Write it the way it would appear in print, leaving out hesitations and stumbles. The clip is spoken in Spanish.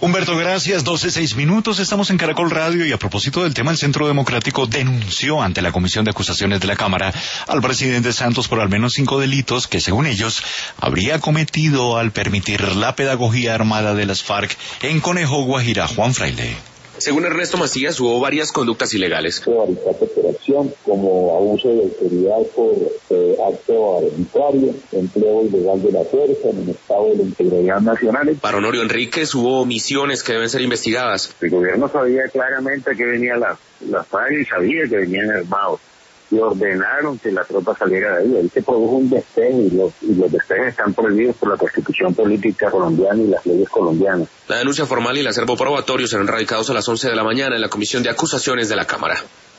Humberto, gracias. 12:06. Estamos en Caracol Radio y a propósito del tema, el Centro Democrático denunció ante la Comisión de Acusaciones de la Cámara al presidente Santos por al menos 5 delitos que, según ellos, habría cometido al permitir la pedagogía armada de las FARC en Conejo, Guajira. Juan Fraile. Según Ernesto Macías, hubo varias conductas ilegales. Operación, como abuso de autoridad por acto arbitrario, empleo ilegal de la fuerza, menoscabo de la integridad nacional. Para Honorio Enríquez hubo omisiones que deben ser investigadas. El gobierno sabía claramente que venía la FARC y sabía que venían armados. Y ordenaron que la tropa saliera de ahí. Ahí se produjo un despeje y los despejes están prohibidos por la Constitución Política colombiana y las leyes colombianas. La denuncia formal y el acervo probatorio serán radicados a las 11 de la mañana en la Comisión de Acusaciones de la Cámara.